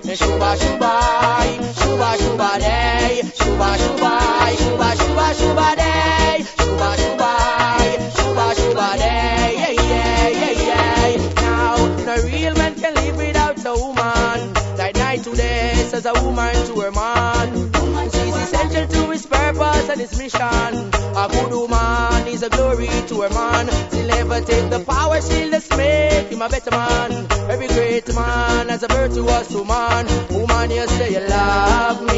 Shuba shuba, shuba shuba day, shuba shuba, shuba shuba shuba day, shuba shuba, shuba shuba day, yeah yeah yeah yeah. Now, no real man can live without a woman. Like night to day, says a woman to her man. She's essential to his purpose and his mission. A good woman is a glory to her man. She'll never take the power, she'll just make him a better man. Every great man has a virtuous woman. Woman, you say you love